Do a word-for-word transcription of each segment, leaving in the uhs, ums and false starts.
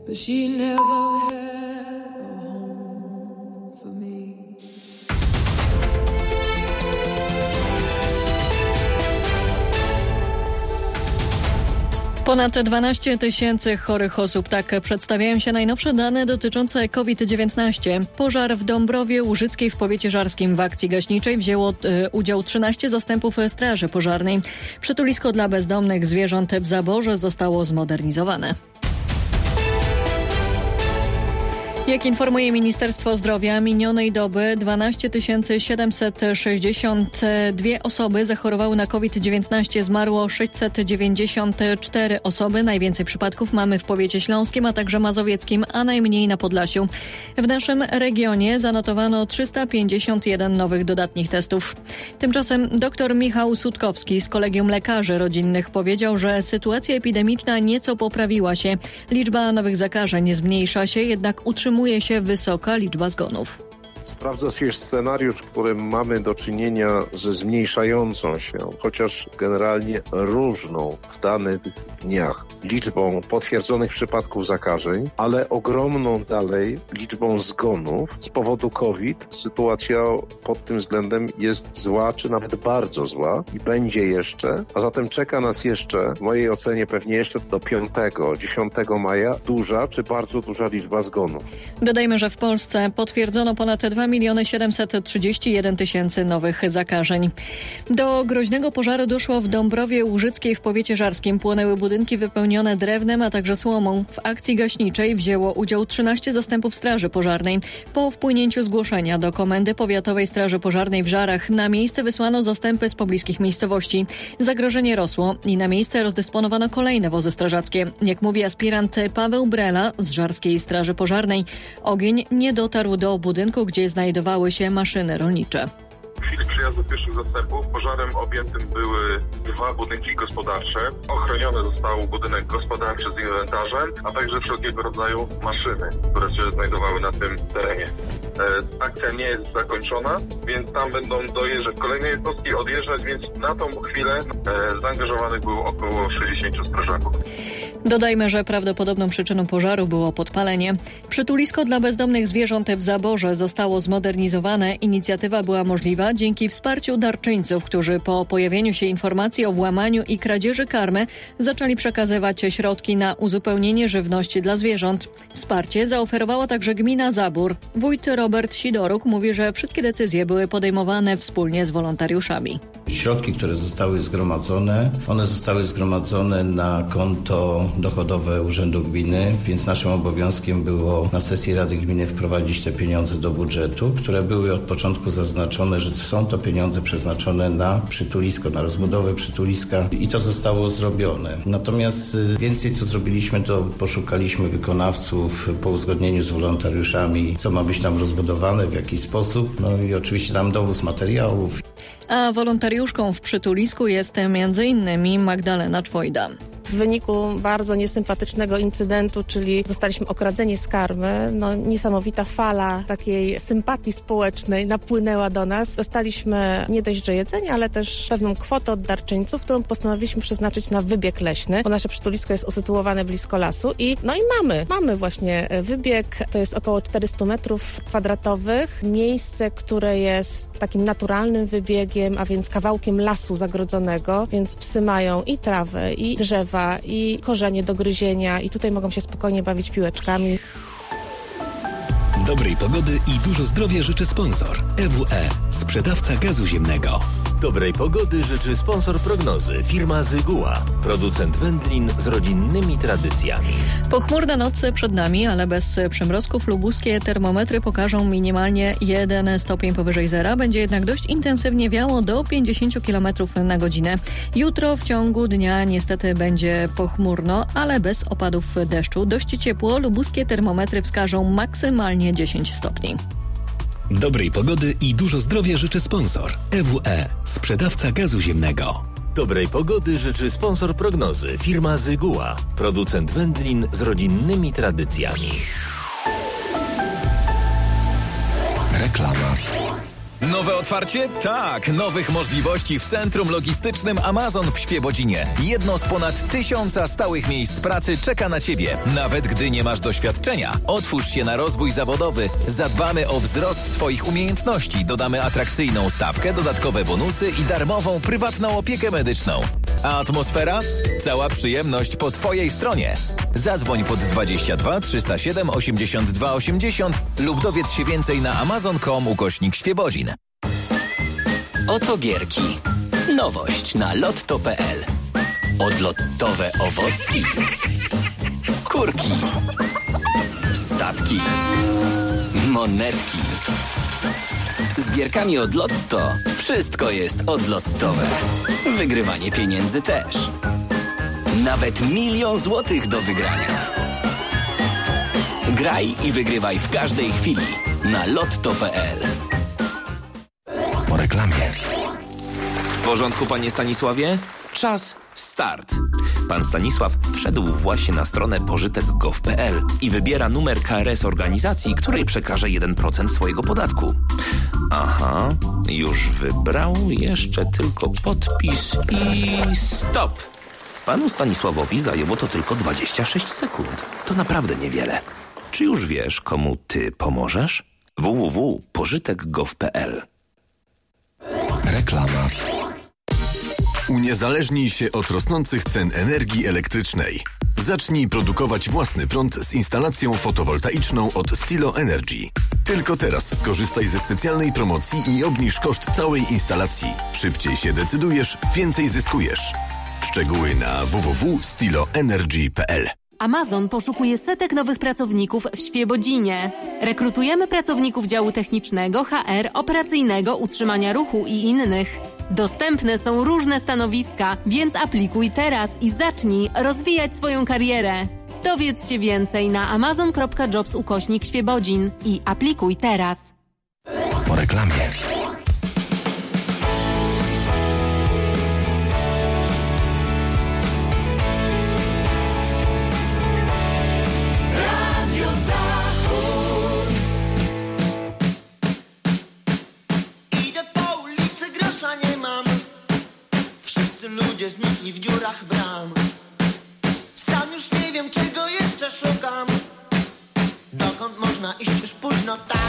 but she never had a home for me. Ponad dwanaście tysięcy chorych osób. Tak przedstawiają się najnowsze dane dotyczące COVID dziewiętnaście. Pożar w Dąbrowie Łużyckiej w powiecie żarskim. W akcji gaśniczej wzięło e, udział trzynaście zastępów straży pożarnej. Przytulisko dla bezdomnych zwierząt w Zaborze zostało zmodernizowane. Jak informuje Ministerstwo Zdrowia, minionej doby dwanaście tysięcy siedemset sześćdziesiąt dwie osoby zachorowały na COVID dziewiętnaście. Zmarło sześćset dziewięćdziesiąt cztery osoby. Najwięcej przypadków mamy w powiecie śląskim, a także mazowieckim, a najmniej na Podlasiu. W naszym regionie zanotowano trzysta pięćdziesiąt jeden nowych dodatnich testów. Tymczasem dr Michał Sutkowski z Kolegium Lekarzy Rodzinnych powiedział, że sytuacja epidemiczna nieco poprawiła się. Liczba nowych zakażeń zmniejsza się, jednak utrzymuje Utrzymuje się wysoka liczba zgonów. Sprawdza się scenariusz, w którym mamy do czynienia ze zmniejszającą się, chociaż generalnie różną w danych dniach liczbą potwierdzonych przypadków zakażeń, ale ogromną dalej liczbą zgonów z powodu COVID. Sytuacja pod tym względem jest zła, czy nawet bardzo zła i będzie jeszcze, a zatem czeka nas jeszcze, w mojej ocenie pewnie jeszcze do piątego, dziesiątego maja duża czy bardzo duża liczba zgonów. Dodajmy, że w Polsce potwierdzono ponad dwa miliony siedemset trzydzieści jeden tysięcy nowych zakażeń. Do groźnego pożaru doszło w Dąbrowie Łużyckiej w powiecie żarskim. Płonęły budynki wypełnione drewnem, a także słomą. W akcji gaśniczej wzięło udział trzynaście zastępów straży pożarnej. Po wpłynięciu zgłoszenia do Komendy Powiatowej Straży Pożarnej w Żarach na miejsce wysłano zastępy z pobliskich miejscowości. Zagrożenie rosło i na miejsce rozdysponowano kolejne wozy strażackie. Jak mówi aspirant Paweł Brela z Żarskiej Straży Pożarnej, ogień nie dotarł do budynku, gdzie znajdowały się maszyny rolnicze. W chwili przyjazdu pierwszych zastępów pożarem objętym były dwa budynki gospodarcze. Ochroniony został budynek gospodarczy z inwentarzem, a także wszelkiego rodzaju maszyny, które się znajdowały na tym terenie. E, akcja nie jest zakończona, więc tam będą dojeżdżać kolejne jednostki, odjeżdżać, więc na tą chwilę e, zaangażowanych było około sześćdziesięciu strażaków. Dodajmy, że prawdopodobną przyczyną pożaru było podpalenie. Przytulisko dla bezdomnych zwierząt w Zaborze zostało zmodernizowane. Inicjatywa była możliwa dzięki wsparciu darczyńców, którzy po pojawieniu się informacji o włamaniu i kradzieży karmy zaczęli przekazywać środki na uzupełnienie żywności dla zwierząt. Wsparcie zaoferowała także gmina Zabór. Wójt Robert Sidoruk mówi, że wszystkie decyzje były podejmowane wspólnie z wolontariuszami. Środki, które zostały zgromadzone, one zostały zgromadzone na konto dochodowe Urzędu Gminy, więc naszym obowiązkiem było na sesji Rady Gminy wprowadzić te pieniądze do budżetu, które były od początku zaznaczone, że są to pieniądze przeznaczone na przytulisko, na rozbudowę przytuliska i to zostało zrobione. Natomiast więcej co zrobiliśmy, to poszukaliśmy wykonawców po uzgodnieniu z wolontariuszami, co ma być tam rozbudowane, w jaki sposób, no i oczywiście tam dowóz materiałów. A wolontariuszką w przytulisku jest między innymi Magdalena Czwojda. W wyniku bardzo niesympatycznego incydentu, czyli zostaliśmy okradzeni z karmy, no niesamowita fala takiej sympatii społecznej napłynęła do nas. Dostaliśmy nie dość, że jedzenie, ale też pewną kwotę od darczyńców, którą postanowiliśmy przeznaczyć na wybieg leśny, bo nasze przytulisko jest usytuowane blisko lasu i no i mamy, mamy właśnie wybieg, to jest około czterysta metrów kwadratowych, miejsce, które jest takim naturalnym wybiegiem, a więc kawałkiem lasu zagrodzonego, więc psy mają i trawę, i drzewa, i korzenie do gryzienia i tutaj mogą się spokojnie bawić piłeczkami. Dobrej pogody i dużo zdrowia życzy sponsor. E W E, sprzedawca gazu ziemnego. Dobrej pogody życzy sponsor prognozy, firma Zyguła, producent wędlin z rodzinnymi tradycjami. Pochmurna noc przed nami, ale bez przymrozków. Lubuskie termometry pokażą minimalnie jeden stopień powyżej zera. Będzie jednak dość intensywnie wiało do pięćdziesiąt kilometrów na godzinę. Jutro w ciągu dnia niestety będzie pochmurno, ale bez opadów deszczu. Dość ciepło. Lubuskie termometry wskażą maksymalnie dziesięć stopni. Dobrej pogody i dużo zdrowia życzy sponsor. E W E, sprzedawca gazu ziemnego. Dobrej pogody życzy sponsor prognozy, firma Zyguła, producent wędlin z rodzinnymi tradycjami. Reklama. Nowe otwarcie? Tak, nowych możliwości w Centrum Logistycznym Amazon w Świebodzinie. Jedno z ponad tysiąca stałych miejsc pracy czeka na Ciebie. Nawet gdy nie masz doświadczenia, otwórz się na rozwój zawodowy. Zadbamy o wzrost Twoich umiejętności. Dodamy atrakcyjną stawkę, dodatkowe bonusy i darmową, prywatną opiekę medyczną. A atmosfera? Cała przyjemność po Twojej stronie. Zadzwoń pod dwadzieścia dwa trzysta siedem osiemdziesiąt dwa osiemdziesiąt lub dowiedz się więcej na amazon kropka com ukośnik Świebodzin. Oto gierki. Nowość na lotto kropka pe el. Odlotowe owocki. Kurki. Statki. Monetki. Z gierkami od Lotto wszystko jest odlotowe. Wygrywanie pieniędzy też. Nawet milion złotych do wygrania. Graj i wygrywaj w każdej chwili na lotto kropka pe el. Po reklamie. W porządku, panie Stanisławie? Czas start. Pan Stanisław wszedł właśnie na stronę pożytek kropka gov kropka pe el i wybiera numer ka er es organizacji, której przekaże jeden procent swojego podatku. Aha, już wybrał, jeszcze tylko podpis i stop. Panu Stanisławowi zajęło to tylko dwadzieścia sześć sekund. To naprawdę niewiele. Czy już wiesz, komu ty pomożesz? w w w kropka pożytek kropka gov kropka pe el. Reklama. Uniezależnij się od rosnących cen energii elektrycznej. Zacznij produkować własny prąd z instalacją fotowoltaiczną od Stilo Energy. Tylko teraz skorzystaj ze specjalnej promocji i obniż koszt całej instalacji. Szybciej się decydujesz, więcej zyskujesz. Szczegóły na w w w kropka stilo energy kropka pe el. Amazon poszukuje setek nowych pracowników w Świebodzinie. Rekrutujemy pracowników działu technicznego, ha er, operacyjnego, utrzymania ruchu i innych. Dostępne są różne stanowiska, więc aplikuj teraz i zacznij rozwijać swoją karierę. Dowiedz się więcej na amazon kropka jobs ukośnik Świebodzin i aplikuj teraz. Po reklamie. Ludzie znikli w dziurach bram. Sam już nie wiem, czego jeszcze szukam. Dokąd można iść już późno, tak.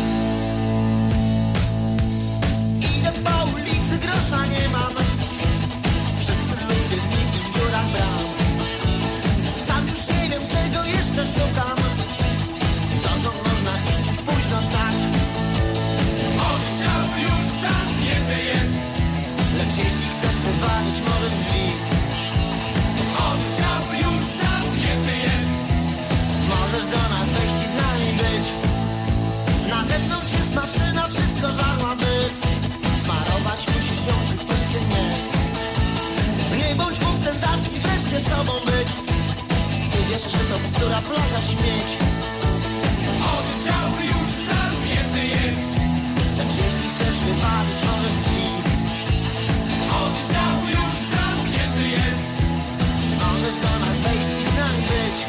Idę po ulicy, grosza nie mam. Wszyscy ludzie znikli w dziurach bram. Sam już nie wiem, czego jeszcze szukam. Dokąd można iść już późno, tak. Oddział już zamknięty jest. Lecz jeśli chcesz wywalić, możesz drzwi. Oddział już zamknięty jest. Możesz do nas wejść i z nami być. Na zewnątrz jest maszyna, wszystko żarła by. Smarować musisz ją, czy chcesz, czy nie. Nie bądź głupcem, zacznij wreszcie sobą być. Ty wiesz, że to bzdura, plaga, śmieć. Oddział już zamknięty jest. Lecz jeśli chcesz wywalić, możesz drzwi. Oddział już zamknięty jest. Możesz do nas wejść i z nami być.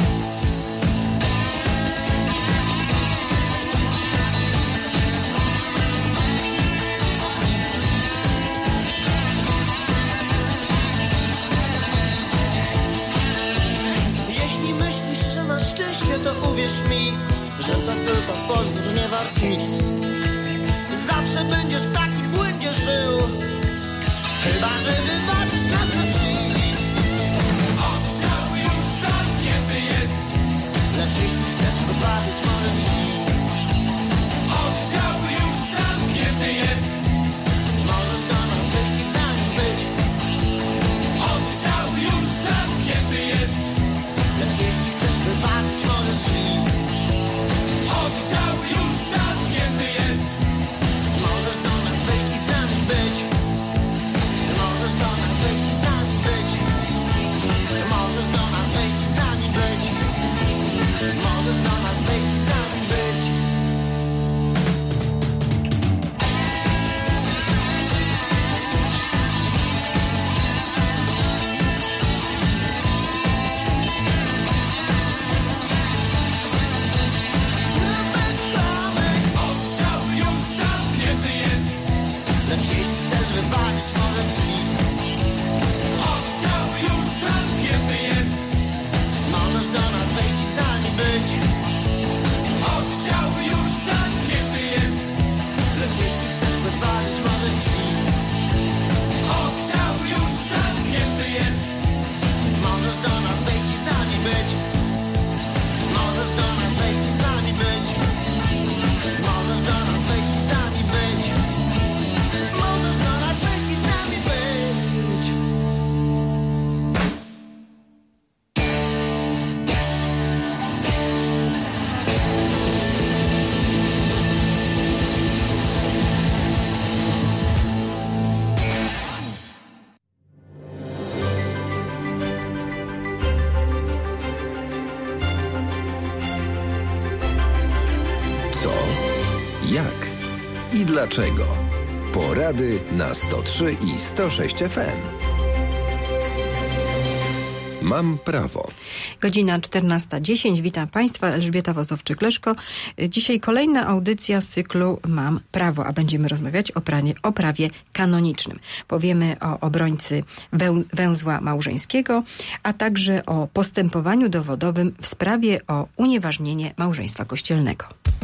Jeśli myślisz, że masz szczęście, to uwierz mi, że to tylko pozdróż, nie wart nic. Zawsze będziesz w takim błędzie żył. Chyba że wywalisz nasze drzwi. Oddział już zamknięty jest. Lecz jeśli chcesz wywalić, możesz drzwi. Oddział już zamknięty jest. Możesz do nas wejść i z nami być. Oddział już zamknięty jest. Lecz jeśli chcesz wywalić, możesz drzwi. Oddział już zamknięty jest. Możesz do nas wejść i z nami być. Możesz do nas wejść i z nami być. Możesz do nas wejść i z nami być. Możesz do nas wejść i z nami być. być. Oddział już zamknięty jest, Lecz jeśli chcesz wypalić może drzwi, oddział już zamknięty jest. możesz do nas wejść i z nami być. Możesz do nas wejść i z nami być. Możesz do nas wejść i z nami być. Możesz do nas wejść i z nami być. Co? Jak? I dlaczego? Porady na sto trzy i sto sześć F M. Mam prawo. Godzina czternasta dziesięć. Witam Państwa, Elżbieta Wozowczyk-Leszko. Dzisiaj kolejna audycja z cyklu Mam prawo, a będziemy rozmawiać o, pranie, o prawie kanonicznym. Powiemy o obrońcy wę, węzła małżeńskiego, a także o postępowaniu dowodowym w sprawie o unieważnienie małżeństwa kościelnego.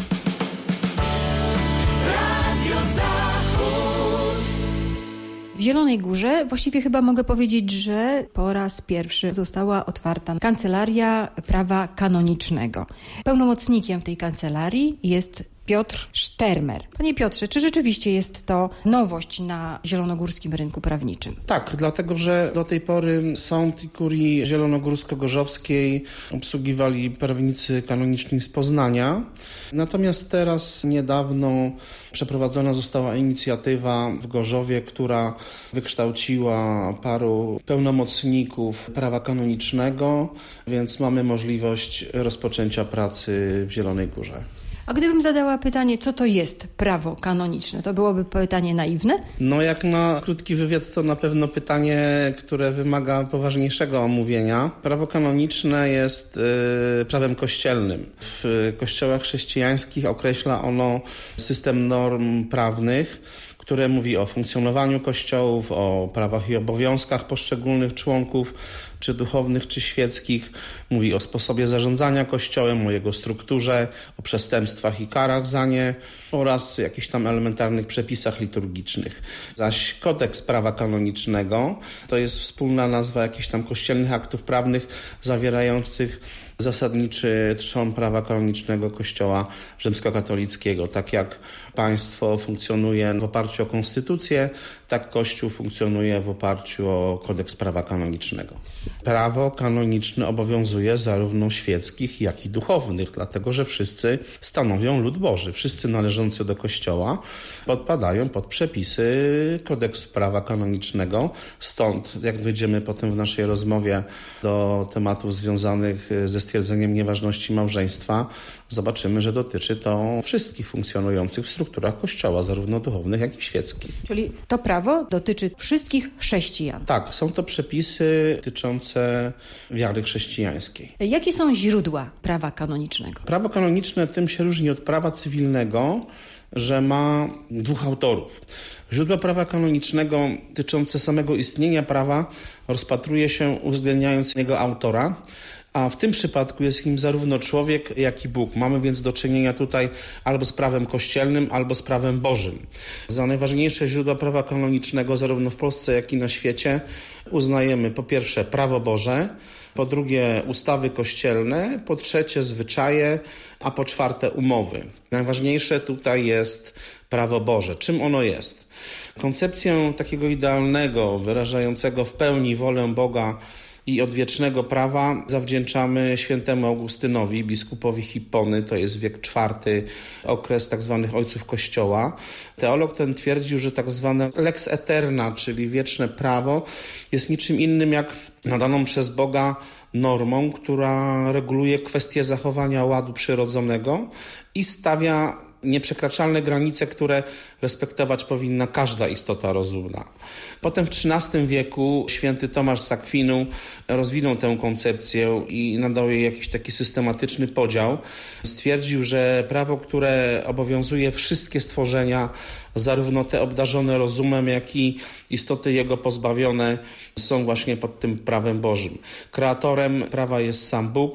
W Zielonej Górze właściwie chyba mogę powiedzieć, że po raz pierwszy została otwarta kancelaria prawa kanonicznego. Pełnomocnikiem tej kancelarii jest Piotr Sztermer. Panie Piotrze, czy rzeczywiście jest to nowość na zielonogórskim rynku prawniczym? Tak, dlatego że do tej pory sąd i kurii zielonogórsko-gorzowskiej obsługiwali prawnicy kanoniczni z Poznania. Natomiast teraz niedawno przeprowadzona została inicjatywa w Gorzowie, która wykształciła paru pełnomocników prawa kanonicznego, więc mamy możliwość rozpoczęcia pracy w Zielonej Górze. A gdybym zadała pytanie, co to jest prawo kanoniczne, to byłoby pytanie naiwne? No jak na krótki wywiad to na pewno pytanie, które wymaga poważniejszego omówienia. Prawo kanoniczne jest y, prawem kościelnym. W kościołach chrześcijańskich określa ono system norm prawnych, które mówi o funkcjonowaniu kościołów, o prawach i obowiązkach poszczególnych członków, czy duchownych, czy świeckich. Mówi o sposobie zarządzania kościołem, o jego strukturze, o przestępstwach i karach za nie oraz jakichś tam elementarnych przepisach liturgicznych. Zaś kodeks prawa kanonicznego to jest wspólna nazwa jakichś tam kościelnych aktów prawnych zawierających zasadniczy trzon prawa kanonicznego Kościoła rzymskokatolickiego. Tak jak państwo funkcjonuje w oparciu o konstytucję, tak Kościół funkcjonuje w oparciu o kodeks prawa kanonicznego. Prawo kanoniczne obowiązuje zarówno świeckich, jak i duchownych, dlatego że wszyscy stanowią lud Boży. Wszyscy należący do Kościoła podpadają pod przepisy kodeksu prawa kanonicznego. Stąd, jak będziemy potem w naszej rozmowie do tematów związanych ze stwierdzeniem nieważności małżeństwa, zobaczymy, że dotyczy to wszystkich funkcjonujących w strukturach Kościoła, zarówno duchownych, jak i świeckich. Czyli to prawo dotyczy wszystkich chrześcijan. Tak, są to przepisy dotyczące wiary chrześcijańskiej. Jakie są źródła prawa kanonicznego? Prawo kanoniczne tym się różni od prawa cywilnego, że ma dwóch autorów. Źródła prawa kanonicznego dotyczące samego istnienia prawa rozpatruje się uwzględniając jego autora, a w tym przypadku jest nim zarówno człowiek, jak i Bóg. Mamy więc do czynienia tutaj albo z prawem kościelnym, albo z prawem Bożym. Za najważniejsze źródła prawa kanonicznego zarówno w Polsce, jak i na świecie uznajemy po pierwsze prawo Boże, po drugie ustawy kościelne, po trzecie zwyczaje, a po czwarte umowy. Najważniejsze tutaj jest prawo Boże. Czym ono jest? Koncepcję takiego idealnego, wyrażającego w pełni wolę Boga i odwiecznego prawa zawdzięczamy świętemu Augustynowi, biskupowi Hippony, to jest wiek czwarty, okres tak zwanych ojców Kościoła. Teolog ten twierdził, że tak zwane lex eterna, czyli wieczne prawo, jest niczym innym jak nadaną przez Boga normą, która reguluje kwestie zachowania ładu przyrodzonego i stawia nieprzekraczalne granice, które respektować powinna każda istota rozumna. Potem w trzynastym wieku święty Tomasz z Akwinu rozwinął tę koncepcję i nadał jej jakiś taki systematyczny podział. Stwierdził, że prawo, które obowiązuje wszystkie stworzenia, zarówno te obdarzone rozumem, jak i istoty jego pozbawione, są właśnie pod tym prawem Bożym. Kreatorem prawa jest sam Bóg,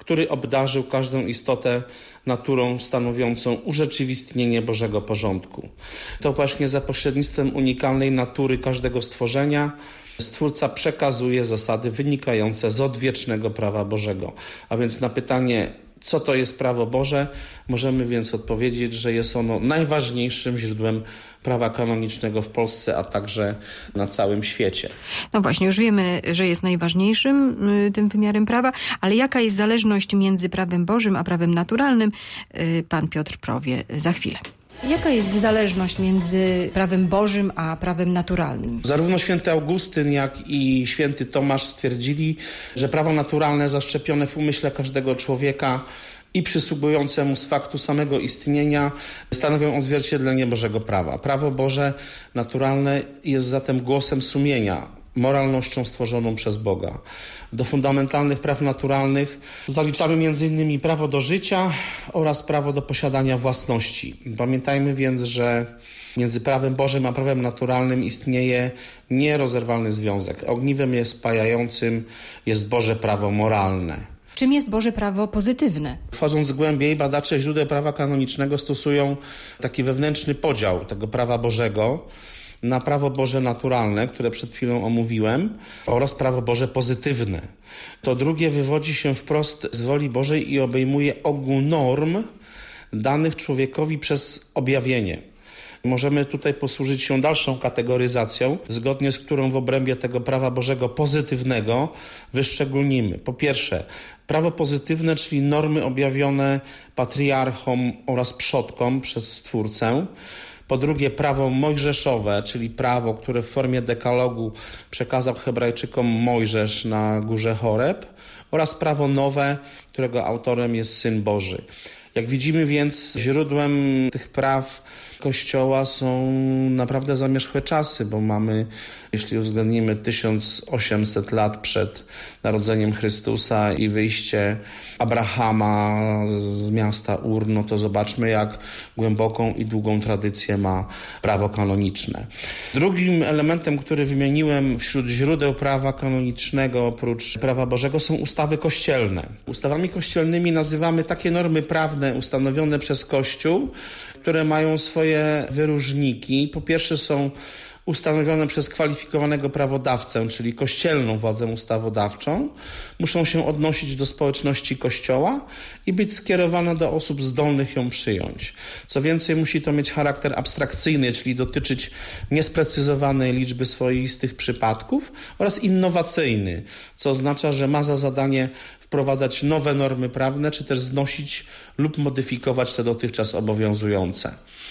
który obdarzył każdą istotę naturą stanowiącą urzeczywistnienie Bożego porządku. To właśnie za pośrednictwem unikalnej natury każdego stworzenia Stwórca przekazuje zasady wynikające z odwiecznego prawa Bożego. A więc na pytanie, co to jest prawo Boże, możemy więc odpowiedzieć, że jest ono najważniejszym źródłem prawa kanonicznego w Polsce, a także na całym świecie. No właśnie, już wiemy, że jest najważniejszym y, tym wymiarem prawa, ale jaka jest zależność między prawem Bożym a prawem naturalnym? Y, pan Piotr powie za chwilę. Jaka jest zależność między prawem Bożym a prawem naturalnym? Zarówno święty Augustyn, jak i święty Tomasz stwierdzili, że prawo naturalne zaszczepione w umyśle każdego człowieka i przysługujące mu z faktu samego istnienia stanowią odzwierciedlenie Bożego prawa. Prawo Boże naturalne jest zatem głosem sumienia, moralnością stworzoną przez Boga. Do fundamentalnych praw naturalnych zaliczamy między innymi prawo do życia oraz prawo do posiadania własności. Pamiętajmy więc, że między prawem Bożym a prawem naturalnym istnieje nierozerwalny związek. Ogniwem jest spajającym jest Boże prawo moralne. Czym jest Boże prawo pozytywne? Wchodząc głębiej, badacze źródeł prawa kanonicznego stosują taki wewnętrzny podział tego prawa Bożego na prawo Boże naturalne, które przed chwilą omówiłem, oraz prawo Boże pozytywne. To drugie wywodzi się wprost z woli Bożej i obejmuje ogół norm danych człowiekowi przez objawienie. Możemy tutaj posłużyć się dalszą kategoryzacją, zgodnie z którą w obrębie tego prawa Bożego pozytywnego wyszczególnimy. Po pierwsze, prawo pozytywne, czyli normy objawione patriarchom oraz przodkom przez Stwórcę. Po drugie, prawo mojżeszowe, czyli prawo, które w formie dekalogu przekazał Hebrajczykom Mojżesz na górze Choreb, oraz prawo nowe, którego autorem jest Syn Boży. Jak widzimy więc, źródłem tych praw Kościoła są naprawdę zamierzchłe czasy, bo mamy, jeśli uwzględnimy tysiąc osiemset lat przed narodzeniem Chrystusa i wyjście Abrahama z miasta Ur, no to zobaczmy, jak głęboką i długą tradycję ma prawo kanoniczne. Drugim elementem, który wymieniłem wśród źródeł prawa kanonicznego oprócz prawa Bożego, są ustawy kościelne. Ustawami kościelnymi nazywamy takie normy prawne ustanowione przez Kościół, które mają swoje wyróżniki. Po pierwsze, są ustanowione przez kwalifikowanego prawodawcę, czyli kościelną władzę ustawodawczą, muszą się odnosić do społeczności Kościoła i być skierowane do osób zdolnych ją przyjąć. Co więcej, musi to mieć charakter abstrakcyjny, czyli dotyczyć niesprecyzowanej liczby swoistych przypadków, oraz innowacyjny, co oznacza, że ma za zadanie wprowadzać nowe normy prawne, czy też znosić lub modyfikować te dotychczas obowiązujące.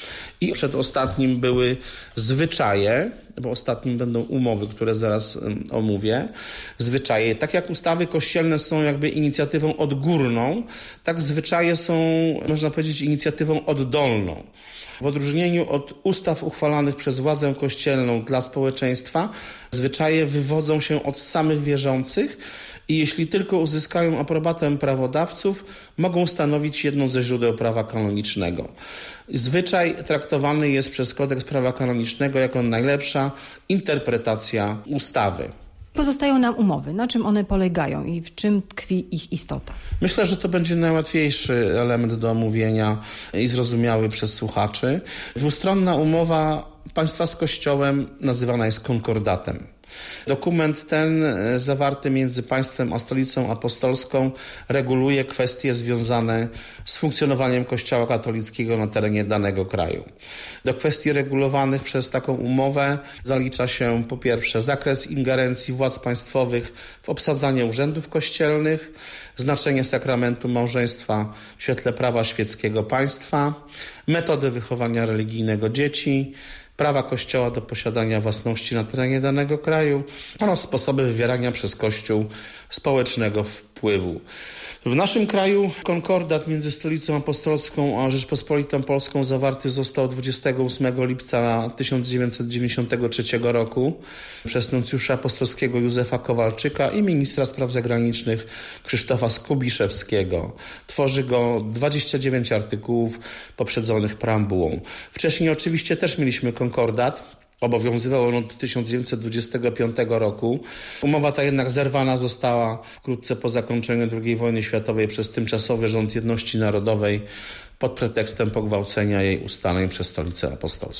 I przedostatnim były zwyczaje, bo ostatnim będą umowy, które zaraz omówię. Zwyczaje. Tak jak ustawy kościelne są jakby inicjatywą odgórną, tak zwyczaje są, można powiedzieć, inicjatywą oddolną. W odróżnieniu od ustaw uchwalanych przez władzę kościelną dla społeczeństwa, zwyczaje wywodzą się od samych wierzących i jeśli tylko uzyskają aprobatę prawodawców, mogą stanowić jedno ze źródeł prawa kanonicznego. Zwyczaj traktowany jest przez kodeks prawa kanonicznego jako najlepsza interpretacja ustawy. Pozostają nam umowy. Na czym one polegają i w czym tkwi ich istota? Myślę, że to będzie najłatwiejszy element do omówienia i zrozumiały przez słuchaczy. Dwustronna umowa państwa z Kościołem nazywana jest konkordatem. Dokument ten zawarty między państwem a stolicą apostolską reguluje kwestie związane z funkcjonowaniem Kościoła katolickiego na terenie danego kraju. Do kwestii regulowanych przez taką umowę zalicza się po pierwsze zakres ingerencji władz państwowych w obsadzanie urzędów kościelnych, znaczenie sakramentu małżeństwa w świetle prawa świeckiego państwa, metody wychowania religijnego dzieci, prawa Kościoła do posiadania własności na terenie danego kraju oraz sposoby wywierania przez Kościół społecznego wpływu. W naszym kraju konkordat między Stolicą Apostolską a Rzeczpospolitą Polską zawarty został dwudziestego ósmego lipca tysiąc dziewięćset dziewięćdziesiątego trzeciego roku przez nuncjusza apostolskiego Józefa Kowalczyka i ministra spraw zagranicznych Krzysztofa Skubiszewskiego. Tworzy go dwadzieścia dziewięć artykułów poprzedzonych preambułą. Wcześniej oczywiście też mieliśmy konkordat Obowiązywał on od tysiąc dziewięćset dwudziestego piątego roku. Umowa ta jednak zerwana została wkrótce po zakończeniu drugiej wojny światowej przez tymczasowy rząd jedności narodowej pod pretekstem pogwałcenia jej ustaleń przez Stolicę Apostolską.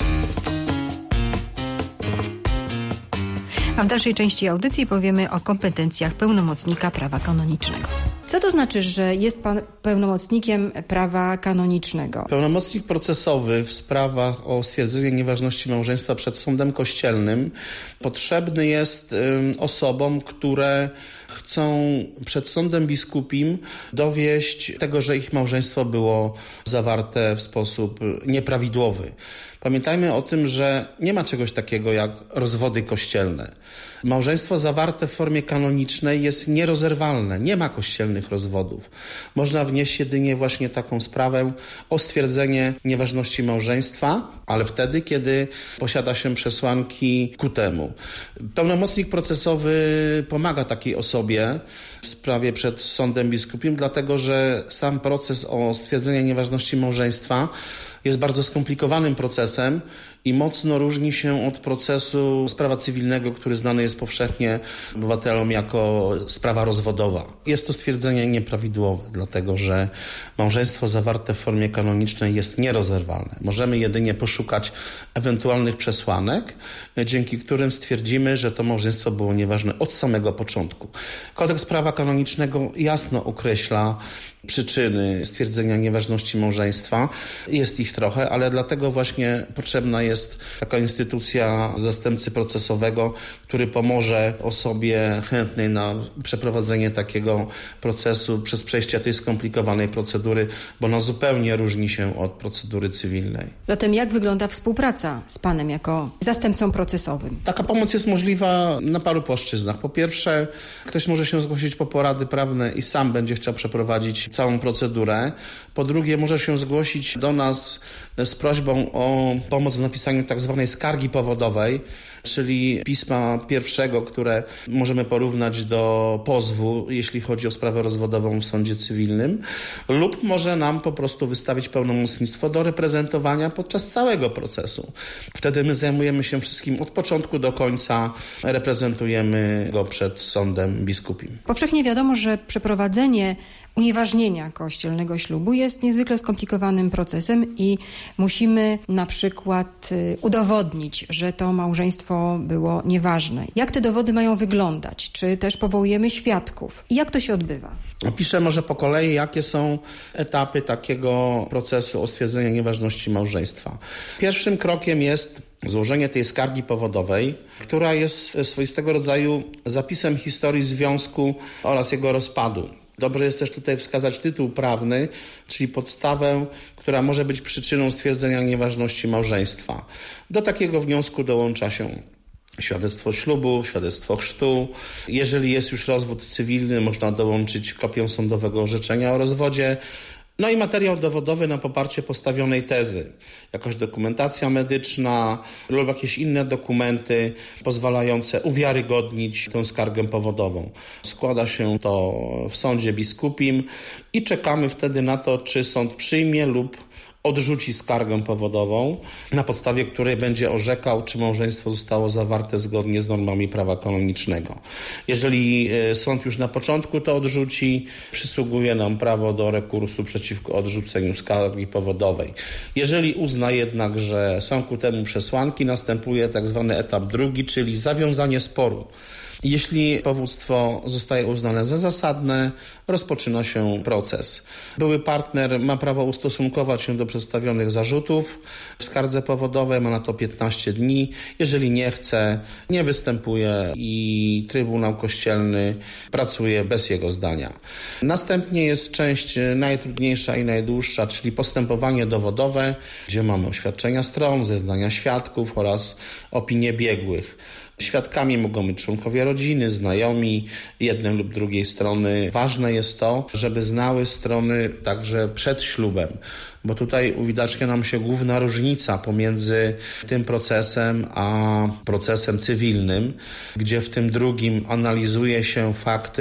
A w dalszej części audycji powiemy o kompetencjach pełnomocnika prawa kanonicznego. Co to znaczy, że jest pan pełnomocnikiem prawa kanonicznego? Pełnomocnik procesowy w sprawach o stwierdzenie nieważności małżeństwa przed sądem kościelnym potrzebny jest y, osobom, które chcą przed sądem biskupim dowieść tego, że ich małżeństwo było zawarte w sposób nieprawidłowy. Pamiętajmy o tym, że nie ma czegoś takiego jak rozwody kościelne. Małżeństwo zawarte w formie kanonicznej jest nierozerwalne. Nie ma kościelnych rozwodów. Można wnieść jedynie właśnie taką sprawę o stwierdzenie nieważności małżeństwa, ale wtedy, kiedy posiada się przesłanki ku temu. Pełnomocnik procesowy pomaga takiej osobie w sprawie przed sądem biskupim, dlatego że sam proces o stwierdzenie nieważności małżeństwa jest bardzo skomplikowanym procesem i mocno różni się od procesu sprawa cywilnego, który znany jest powszechnie obywatelom jako sprawa rozwodowa. Jest to stwierdzenie nieprawidłowe, dlatego że małżeństwo zawarte w formie kanonicznej jest nierozerwalne. Możemy jedynie poszukać ewentualnych przesłanek, dzięki którym stwierdzimy, że to małżeństwo było nieważne od samego początku. Kodeks prawa kanonicznego jasno określa przyczyny stwierdzenia nieważności małżeństwa. Jest ich trochę, ale dlatego właśnie potrzebna jest taka instytucja zastępcy procesowego, który pomoże osobie chętnej na przeprowadzenie takiego procesu przez przejście tej skomplikowanej procedury, bo ona zupełnie różni się od procedury cywilnej. Zatem jak wygląda współpraca z panem jako zastępcą procesowym? Taka pomoc jest możliwa na paru płaszczyznach. Po pierwsze, ktoś może się zgłosić po porady prawne i sam będzie chciał przeprowadzić całą procedurę. Po drugie, może się zgłosić do nas z prośbą o pomoc w napisaniu tak zwanej skargi powodowej, czyli pisma pierwszego, które możemy porównać do pozwu, jeśli chodzi o sprawę rozwodową w sądzie cywilnym, lub może nam po prostu wystawić pełnomocnictwo do reprezentowania podczas całego procesu. Wtedy my zajmujemy się wszystkim od początku do końca, reprezentujemy go przed sądem biskupim. Powszechnie wiadomo, że przeprowadzenie unieważnienia kościelnego ślubu jest niezwykle skomplikowanym procesem i musimy na przykład udowodnić, że to małżeństwo było nieważne. Jak te dowody mają wyglądać? Czy też powołujemy świadków? I jak to się odbywa? Opiszę może po kolei, jakie są etapy takiego procesu o stwierdzenie nieważności małżeństwa. Pierwszym krokiem jest złożenie tej skargi powodowej, która jest swoistego rodzaju zapisem historii związku oraz jego rozpadu. Dobrze jest też tutaj wskazać tytuł prawny, czyli podstawę, która może być przyczyną stwierdzenia nieważności małżeństwa. Do takiego wniosku dołącza się świadectwo ślubu, świadectwo chrztu. Jeżeli jest już rozwód cywilny, można dołączyć kopię sądowego orzeczenia o rozwodzie. No i materiał dowodowy na poparcie postawionej tezy. Jakaś dokumentacja medyczna lub jakieś inne dokumenty pozwalające uwiarygodnić tę skargę powodową. Składa się to w sądzie biskupim i czekamy wtedy na to, czy sąd przyjmie lub odrzuci skargę powodową, na podstawie której będzie orzekał, czy małżeństwo zostało zawarte zgodnie z normami prawa kanonicznego. Jeżeli sąd już na początku to odrzuci, przysługuje nam prawo do rekursu przeciwko odrzuceniu skargi powodowej. Jeżeli uzna jednak, że są ku temu przesłanki, następuje tak zwany etap drugi, czyli zawiązanie sporu. Jeśli powództwo zostaje uznane za zasadne, rozpoczyna się proces. Były partner ma prawo ustosunkować się do przedstawionych zarzutów w skardze powodowej, ma na to piętnaście dni. Jeżeli nie chce, nie występuje i Trybunał Kościelny pracuje bez jego zdania. Następnie jest część najtrudniejsza i najdłuższa, czyli postępowanie dowodowe, gdzie mamy oświadczenia stron, zeznania świadków oraz opinie biegłych. Świadkami mogą być członkowie rodziny, znajomi jednej lub drugiej strony. Ważne jest to, żeby znały strony także przed ślubem, bo tutaj uwidacznia nam się główna różnica pomiędzy tym procesem a procesem cywilnym, gdzie w tym drugim analizuje się fakty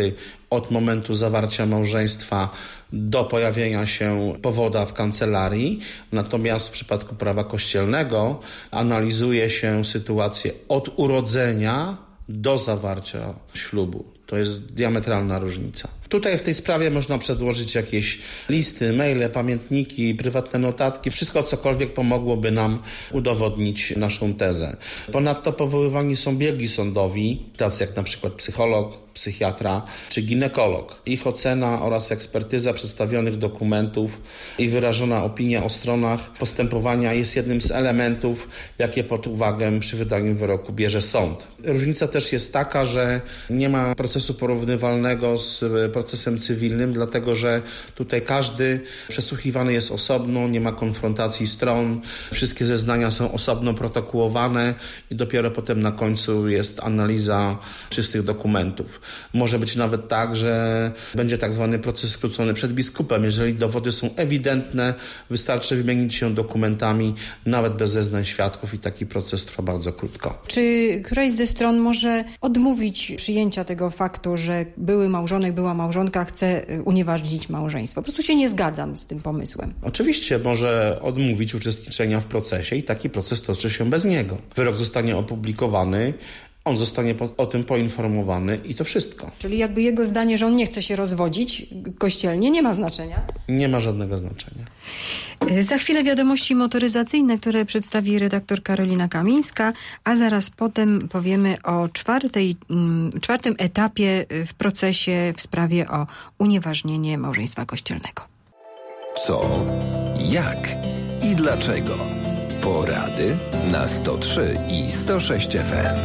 od momentu zawarcia małżeństwa do pojawienia się powoda w kancelarii. Natomiast w przypadku prawa kościelnego analizuje się sytuację od urodzenia do zawarcia ślubu. To jest diametralna różnica. Tutaj w tej sprawie można przedłożyć jakieś listy, maile, pamiętniki, prywatne notatki, wszystko cokolwiek pomogłoby nam udowodnić naszą tezę. Ponadto powoływani są biegli sądowi, tacy jak na przykład psycholog, psychiatra czy ginekolog. Ich ocena oraz ekspertyza przedstawionych dokumentów i wyrażona opinia o stronach postępowania jest jednym z elementów, jakie pod uwagę przy wydaniu wyroku bierze sąd. Różnica też jest taka, że nie ma procesu porównywalnego z procesem cywilnym, dlatego że tutaj każdy przesłuchiwany jest osobno, nie ma konfrontacji stron, wszystkie zeznania są osobno protokołowane i dopiero potem na końcu jest analiza czystych dokumentów. Może być nawet tak, że będzie tak zwany proces skrócony przed biskupem. Jeżeli dowody są ewidentne, wystarczy wymienić się dokumentami, nawet bez zeznań świadków i taki proces trwa bardzo krótko. Czy któraś ze stron może odmówić przyjęcia tego faktu, że były małżonek, była małżonka chce unieważnić małżeństwo? Po prostu się nie zgadzam z tym pomysłem. Oczywiście może odmówić uczestniczenia w procesie i taki proces toczy się bez niego. Wyrok zostanie opublikowany, on zostanie po, o tym poinformowany i to wszystko. Czyli jakby jego zdanie, że on nie chce się rozwodzić kościelnie, nie ma znaczenia? Nie ma żadnego znaczenia. Za chwilę wiadomości motoryzacyjne, które przedstawi redaktor Karolina Kamińska, a zaraz potem powiemy o czwartej, czwartym etapie w procesie w sprawie o unieważnienie małżeństwa kościelnego. Co, jak i dlaczego? Porady na sto trzy i sto sześć F M.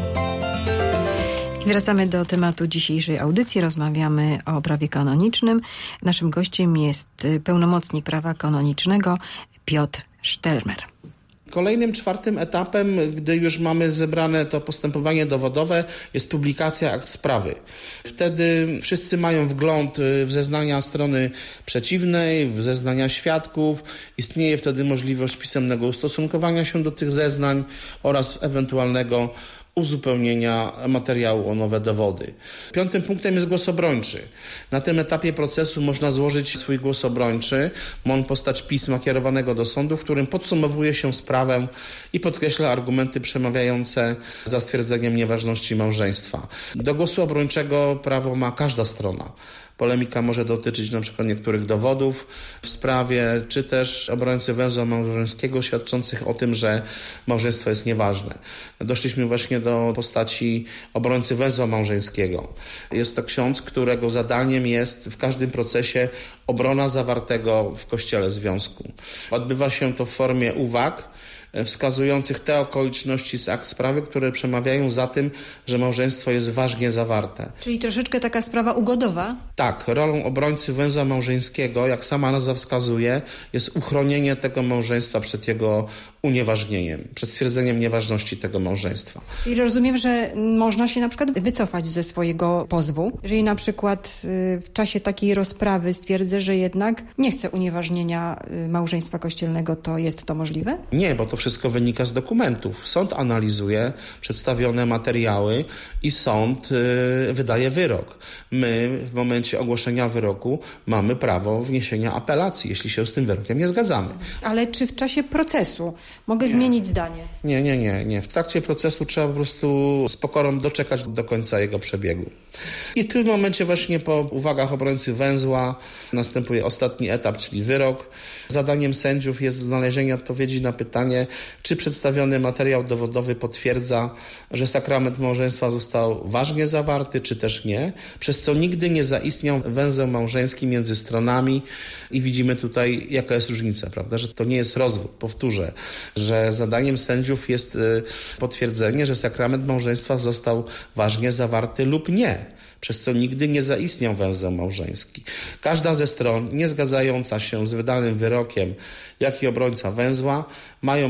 I wracamy do tematu dzisiejszej audycji. Rozmawiamy o prawie kanonicznym. Naszym gościem jest pełnomocnik prawa kanonicznego Piotr Sztelmer. Kolejnym, czwartym etapem, gdy już mamy zebrane to postępowanie dowodowe, jest publikacja akt sprawy. Wtedy wszyscy mają wgląd w zeznania strony przeciwnej, w zeznania świadków. Istnieje wtedy możliwość pisemnego ustosunkowania się do tych zeznań oraz ewentualnego uzupełnienia materiału o nowe dowody. Piątym punktem jest głos obrończy. Na tym etapie procesu można złożyć swój głos obrończy. Ma on postać pisma kierowanego do sądu, w którym podsumowuje się sprawę i podkreśla argumenty przemawiające za stwierdzeniem nieważności małżeństwa. Do głosu obrończego prawo ma każda strona. Polemika może dotyczyć na przykład niektórych dowodów w sprawie, czy też obrońcy węzła małżeńskiego świadczących o tym, że małżeństwo jest nieważne. Doszliśmy właśnie do postaci obrońcy węzła małżeńskiego. Jest to ksiądz, którego zadaniem jest w każdym procesie obrona zawartego w Kościele związku. Odbywa się to w formie uwag wskazujących te okoliczności z akt sprawy, które przemawiają za tym, że małżeństwo jest ważnie zawarte. Czyli troszeczkę taka sprawa ugodowa? Tak, rolą obrońcy węzła małżeńskiego, jak sama nazwa wskazuje, jest uchronienie tego małżeństwa przed jego unieważnieniem, przed stwierdzeniem nieważności tego małżeństwa. I rozumiem, że można się na przykład wycofać ze swojego pozwu. Jeżeli na przykład w czasie takiej rozprawy stwierdzę, że jednak nie chcę unieważnienia małżeństwa kościelnego, to jest to możliwe? Nie, bo to wszystko wynika z dokumentów. Sąd analizuje przedstawione materiały i sąd y, wydaje wyrok. My w momencie ogłoszenia wyroku mamy prawo wniesienia apelacji, jeśli się z tym wyrokiem nie zgadzamy. Ale czy w czasie procesu mogę nie. zmienić zdanie? Nie, nie, nie, nie. W trakcie procesu trzeba po prostu z pokorą doczekać do końca jego przebiegu. I w tym momencie właśnie po uwagach obrońcy węzła następuje ostatni etap, czyli wyrok. Zadaniem sędziów jest znalezienie odpowiedzi na pytanie, czy przedstawiony materiał dowodowy potwierdza, że sakrament małżeństwa został ważnie zawarty, czy też nie, przez co nigdy nie zaistniał węzeł małżeński między stronami i widzimy tutaj, jaka jest różnica, prawda, że to nie jest rozwód. Powtórzę, że zadaniem sędziów jest potwierdzenie, że sakrament małżeństwa został ważnie zawarty lub nie, przez co nigdy nie zaistniał węzeł małżeński. Każda ze stron nie zgadzająca się z wydanym wyrokiem, jak i obrońca węzła, mają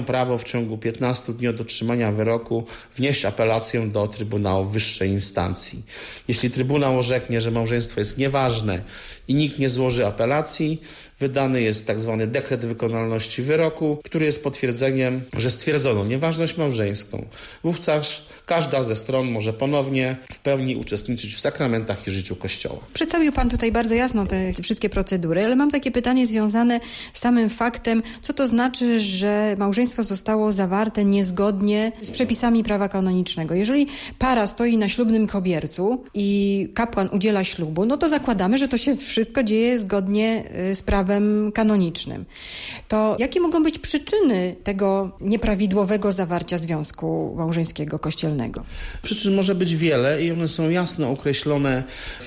prawo w ciągu piętnastu dni od otrzymania wyroku wnieść apelację do Trybunału wyższej instancji. Jeśli Trybunał orzeknie, że małżeństwo jest nieważne i nikt nie złoży apelacji, wydany jest tak zwany dekret wykonalności wyroku, który jest potwierdzeniem, że stwierdzono nieważność małżeńską. Wówczas każda ze stron może ponownie w pełni uczestniczyć w sakramentach i życiu Kościoła. Przedstawił Pan tutaj bardzo jasno te wszystkie procedury, ale mam takie pytanie związane z samym faktem, co to znaczy, że małżeństwo zostało zawarte niezgodnie z przepisami prawa kanonicznego. Jeżeli para stoi na ślubnym kobiercu i kapłan udziela ślubu, no to zakładamy, że to się wszystko dzieje zgodnie z prawem kanonicznym. To jakie mogą być przyczyny tego nieprawidłowego zawarcia związku małżeńskiego kościelnego? Przyczyn może być wiele i one są jasno określone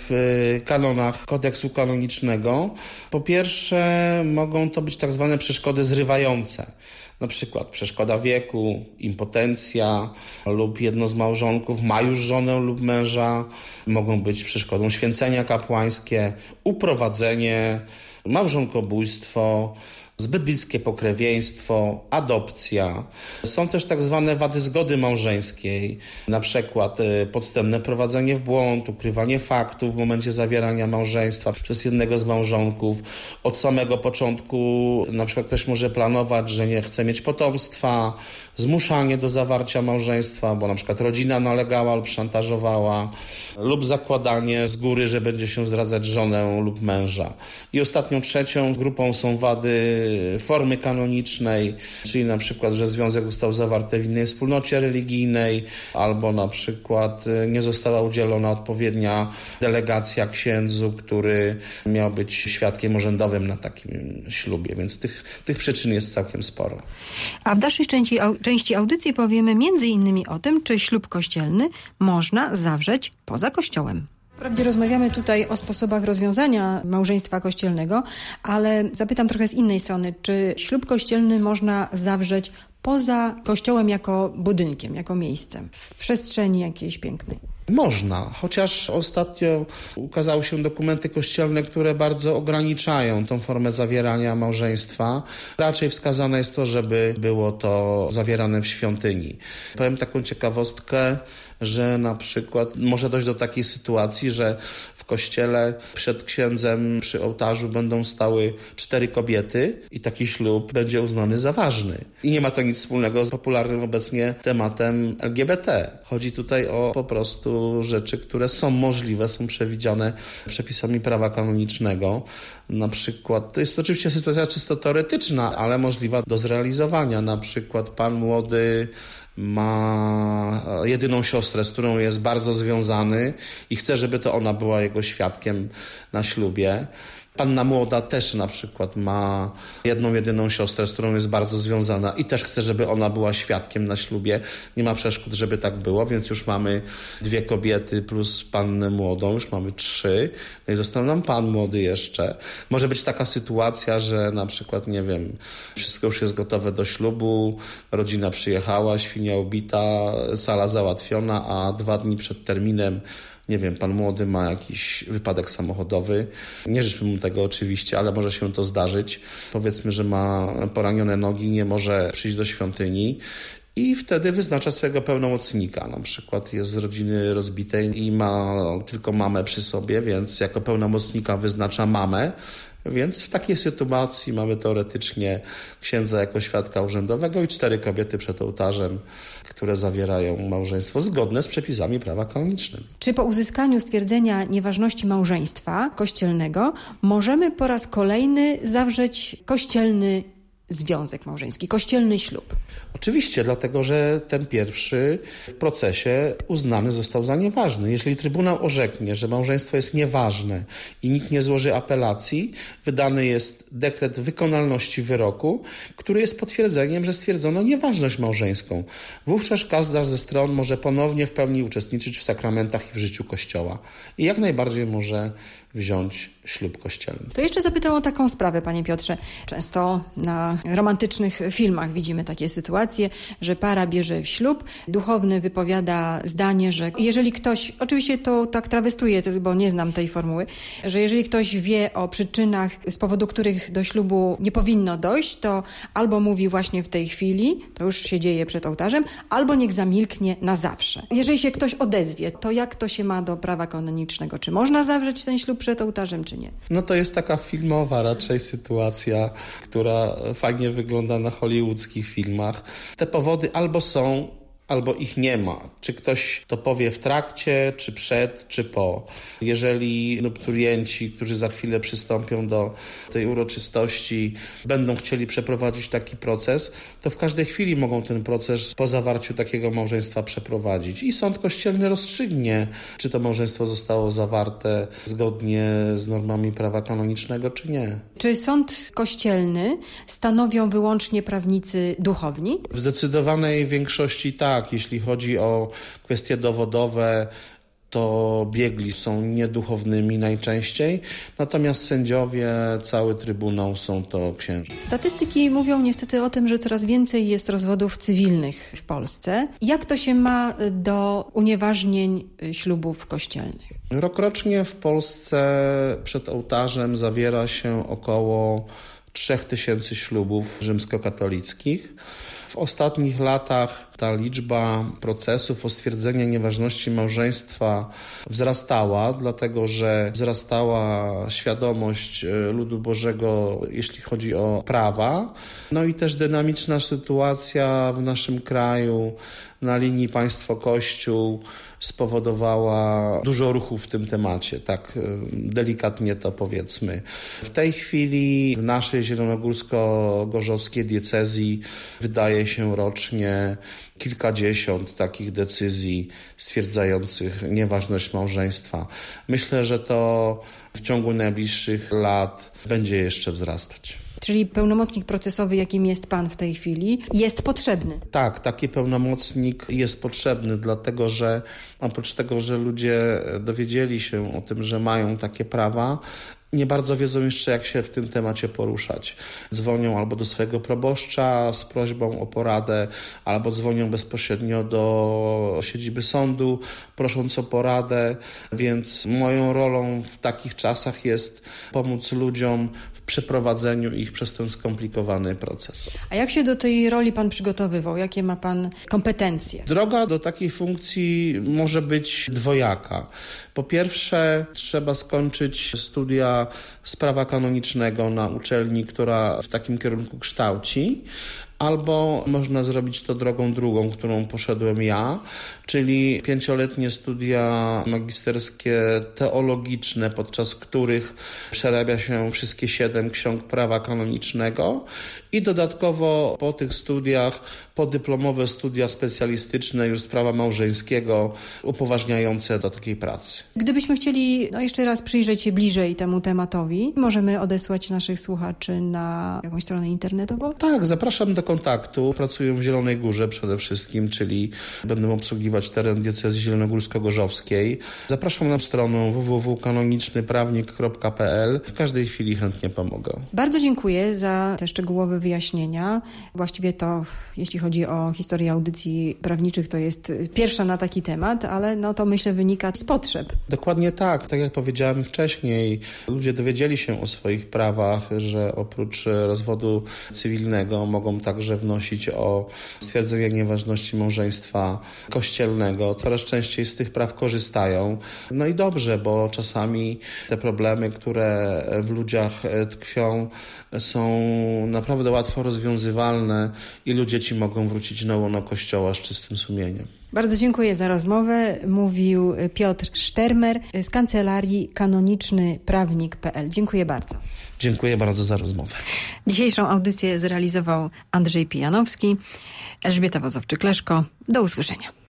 w kanonach kodeksu kanonicznego. Po pierwsze, mogą to być tak zwane przeszkody zrywające. Na przykład przeszkoda wieku, impotencja lub jedno z małżonków ma już żonę lub męża. Mogą być przeszkodą święcenia kapłańskie, uprowadzenie, małżonkobójstwo, zbyt bliskie pokrewieństwo, adopcja. Są też tak zwane wady zgody małżeńskiej, na przykład podstępne prowadzenie w błąd, ukrywanie faktów w momencie zawierania małżeństwa przez jednego z małżonków. Od samego początku na przykład ktoś może planować, że nie chce mieć potomstwa, zmuszanie do zawarcia małżeństwa, bo na przykład rodzina nalegała lub szantażowała, lub zakładanie z góry, że będzie się zdradzać żonę lub męża. I ostatnią trzecią grupą są wady formy kanonicznej, czyli na przykład, że związek został zawarty w innej wspólnocie religijnej, albo na przykład nie została udzielona odpowiednia delegacja księdzu, który miał być świadkiem urzędowym na takim ślubie, więc tych, tych przyczyn jest całkiem sporo. A w dalszej części, części audycji powiemy między innymi o tym, czy ślub kościelny można zawrzeć poza kościołem. Wprawdzie rozmawiamy tutaj o sposobach rozwiązania małżeństwa kościelnego, ale zapytam trochę z innej strony, czy ślub kościelny można zawrzeć poza kościołem jako budynkiem, jako miejscem, w przestrzeni jakiejś pięknej? Można, chociaż ostatnio ukazały się dokumenty kościelne, które bardzo ograniczają tą formę zawierania małżeństwa. Raczej wskazane jest to, żeby było to zawierane w świątyni. Powiem taką ciekawostkę, że na przykład może dojść do takiej sytuacji, że w kościele przed księdzem przy ołtarzu będą stały cztery kobiety i taki ślub będzie uznany za ważny. I nie ma to nic wspólnego z popularnym obecnie tematem L G B T. Chodzi tutaj o po prostu rzeczy, które są możliwe, są przewidziane przepisami prawa kanonicznego. Na przykład, to jest oczywiście sytuacja czysto teoretyczna, ale możliwa do zrealizowania. Na przykład pan młody ma jedyną siostrę, z którą jest bardzo związany i chce, żeby to ona była jego świadkiem na ślubie. Panna młoda też na przykład ma jedną, jedyną siostrę, z którą jest bardzo związana i też chce, żeby ona była świadkiem na ślubie. Nie ma przeszkód, żeby tak było, więc już mamy dwie kobiety plus pannę młodą, już mamy trzy. No i został nam pan młody jeszcze. Może być taka sytuacja, że na przykład, nie wiem, wszystko już jest gotowe do ślubu, rodzina przyjechała, świnia ubita, sala załatwiona, a dwa dni przed terminem nie wiem, pan młody ma jakiś wypadek samochodowy. Nie życzmy mu tego oczywiście, ale może się to zdarzyć. Powiedzmy, że ma poranione nogi, nie może przyjść do świątyni i wtedy wyznacza swojego pełnomocnika. Na przykład jest z rodziny rozbitej i ma tylko mamę przy sobie, więc jako pełnomocnika wyznacza mamę. Więc w takiej sytuacji mamy teoretycznie księdza jako świadka urzędowego i cztery kobiety przed ołtarzem, które zawierają małżeństwo zgodne z przepisami prawa kanonicznego. Czy po uzyskaniu stwierdzenia nieważności małżeństwa kościelnego możemy po raz kolejny zawrzeć kościelny związek małżeński, kościelny ślub? Oczywiście, dlatego że ten pierwszy w procesie uznany został za nieważny. Jeżeli Trybunał orzeknie, że małżeństwo jest nieważne i nikt nie złoży apelacji, wydany jest dekret wykonalności wyroku, który jest potwierdzeniem, że stwierdzono nieważność małżeńską. Wówczas każda ze stron może ponownie w pełni uczestniczyć w sakramentach i w życiu Kościoła. I jak najbardziej może wziąć ślub kościelny. To jeszcze zapytam o taką sprawę, panie Piotrze. Często na romantycznych filmach widzimy takie sytuacje, że para bierze w ślub, duchowny wypowiada zdanie, że jeżeli ktoś, oczywiście to tak trawestuję, bo nie znam tej formuły, że jeżeli ktoś wie o przyczynach, z powodu których do ślubu nie powinno dojść, to albo mówi właśnie w tej chwili, to już się dzieje przed ołtarzem, albo niech zamilknie na zawsze. Jeżeli się ktoś odezwie, to jak to się ma do prawa kanonicznego? Czy można zawrzeć ten ślub przed ołtarzem, czy nie? No to jest taka filmowa raczej sytuacja, która fajnie wygląda na hollywoodzkich filmach. Te powody albo są, albo ich nie ma. Czy ktoś to powie w trakcie, czy przed, czy po. Jeżeli nupturienci, którzy za chwilę przystąpią do tej uroczystości, będą chcieli przeprowadzić taki proces, to w każdej chwili mogą ten proces po zawarciu takiego małżeństwa przeprowadzić. I sąd kościelny rozstrzygnie, czy to małżeństwo zostało zawarte zgodnie z normami prawa kanonicznego, czy nie. Czy sąd kościelny stanowią wyłącznie prawnicy duchowni? W zdecydowanej większości tak. Tak, jeśli chodzi o kwestie dowodowe, to biegli są nieduchownymi najczęściej, natomiast sędziowie, cały trybunał są to księża. Statystyki mówią niestety o tym, że coraz więcej jest rozwodów cywilnych w Polsce. Jak to się ma do unieważnień ślubów kościelnych? Rokrocznie w Polsce przed ołtarzem zawiera się około trzech tysięcy ślubów rzymskokatolickich. W ostatnich latach ta liczba procesów o stwierdzenie nieważności małżeństwa wzrastała, dlatego że wzrastała świadomość ludu Bożego, jeśli chodzi o prawa. No i też dynamiczna sytuacja w naszym kraju na linii państwo-kościół spowodowała dużo ruchu w tym temacie, tak delikatnie to powiedzmy. W tej chwili w naszej zielonogórsko-gorzowskiej diecezji wydaje się rocznie kilkadziesiąt takich decyzji stwierdzających nieważność małżeństwa. Myślę, że to w ciągu najbliższych lat będzie jeszcze wzrastać. Czyli pełnomocnik procesowy, jakim jest pan w tej chwili, jest potrzebny. Tak, taki pełnomocnik jest potrzebny, dlatego że oprócz tego, że ludzie dowiedzieli się o tym, że mają takie prawa, nie bardzo wiedzą jeszcze, jak się w tym temacie poruszać. Dzwonią albo do swojego proboszcza z prośbą o poradę, albo dzwonią bezpośrednio do siedziby sądu, prosząc o poradę, więc moją rolą w takich czasach jest pomóc ludziom w przeprowadzeniu ich przez ten skomplikowany proces. A jak się do tej roli pan przygotowywał? Jakie ma pan kompetencje? Droga do takiej funkcji może być dwojaka. Po pierwsze, trzeba skończyć studia z prawa kanonicznego na uczelni, która w takim kierunku kształci, albo można zrobić to drogą drugą, którą poszedłem ja, czyli pięcioletnie studia magisterskie teologiczne, podczas których przerabia się wszystkie siedem ksiąg prawa kanonicznego i dodatkowo po tych studiach podyplomowe studia specjalistyczne już z prawa małżeńskiego upoważniające do takiej pracy. Gdybyśmy chcieli no jeszcze raz przyjrzeć się bliżej temu tematowi, możemy odesłać naszych słuchaczy na jakąś stronę internetową? Tak, zapraszam do kontaktu. Pracuję w Zielonej Górze przede wszystkim, czyli będę obsługiwać teren diecezji zielonogórsko-gorzowskiej. Zapraszam na stronę w w w kropka kanoniczny prawnik kropka p l. W każdej chwili chętnie pomogę. Bardzo dziękuję za te szczegółowe wyjaśnienia. Właściwie to, jeśli chodzi o historię audycji prawniczych, to jest pierwsza na taki temat, ale no to myślę wynika z potrzeb. Dokładnie tak. Tak jak powiedziałem wcześniej, ludzie dowiedzieli się o swoich prawach, że oprócz rozwodu cywilnego mogą także wnosić o stwierdzenie nieważności małżeństwa kościelnego. Coraz częściej z tych praw korzystają. No i dobrze, bo czasami te problemy, które w ludziach tkwią, są naprawdę łatwo rozwiązywalne i ludzie ci mogą wrócić na łono Kościoła z czystym sumieniem. Bardzo dziękuję za rozmowę. Mówił Piotr Sztermer z kancelarii kanoniczny prawnik kropka p l. Dziękuję bardzo. Dziękuję bardzo za rozmowę. Dzisiejszą audycję zrealizował Andrzej Pijanowski, Elżbieta Wozowczyk-Leszko. Do usłyszenia.